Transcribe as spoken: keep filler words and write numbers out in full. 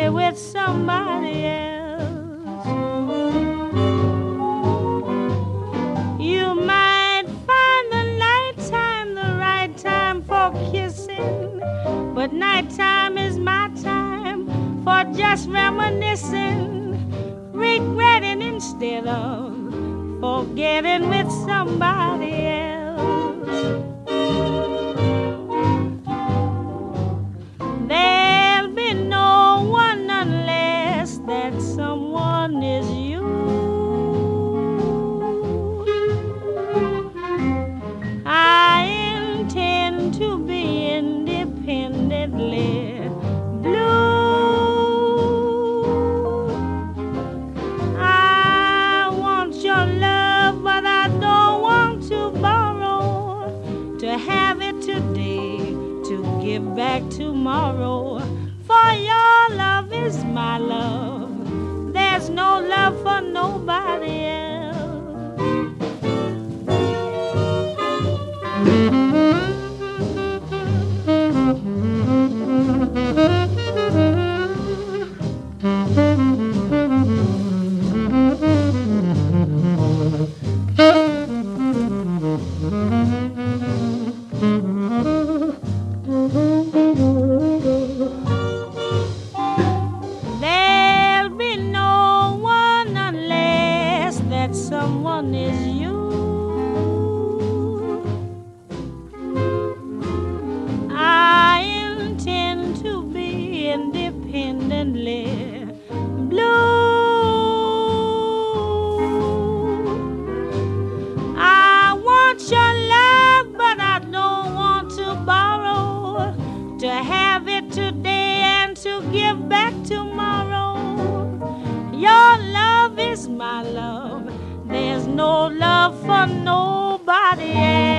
happy with somebody else. You might find the nighttime the right time for kissing, but nighttime is my time for just reminiscing, regretting instead of forgetting with somebody else. There'll be no one unless that someone is you. I intend to be independently blue. I want your love, but I don't want to borrow, to have it today, to give back tomorrow. For your love is my love. There's no love for nobody else. There'll be no one unless that someone is you. I intend to be independently blue. I want your love, but I don't want to borrow, to have it today and to give back tomorrow. Your love is my love. There's no love for nobody else.